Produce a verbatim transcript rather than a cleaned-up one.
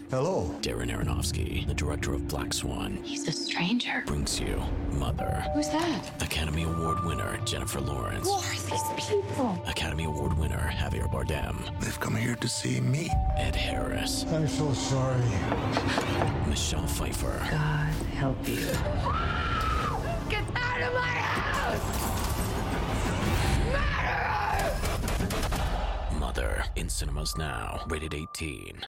Hello. Darren Aronofsky, the director of Black Swan, He's a stranger. brings you Mother. Who's that? Academy Award winner Jennifer Lawrence. Who are these people? Academy Award winner Javier Bardem. They've come here to see me. Ed Harris. I'm so sorry. Michelle Pfeiffer. God help you. Get out of my house! Murderer! Mother in cinemas now. Rated eighteen.